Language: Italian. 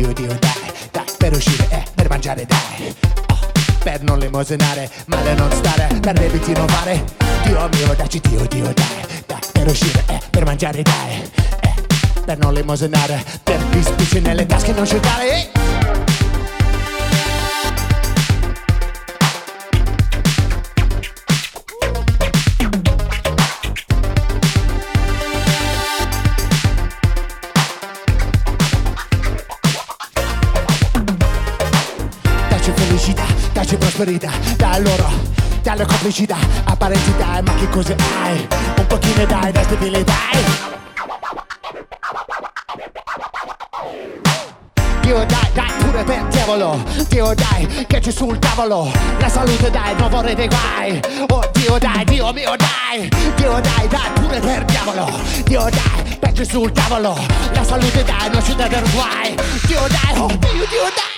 Dio, Dio, dai, per uscire, per mangiare, dai. Per non lemosinare, male non stare, per debiti non fare. Dio mio, dacci Dio, Dio, dai, per uscire, per mangiare, dai. Per non lemosinare, per gli spicci nelle tasche non scivolare. Dacci felicità, dacci prosperità, da loro, dalle complicità, apparenti dai, ma che cose hai? Un pochino dai, da stabilità. Dio dai, pure per diavolo. Dio dai, che c'è sul tavolo. La salute dai, non vorrei dei guai. Oh Dio dai, Dio mio dai. Dio dai, pure per diavolo. Dio dai, che c'è sul tavolo. La salute dai, non ci dà del guai. Dio dai, oh Dio, Dio dai.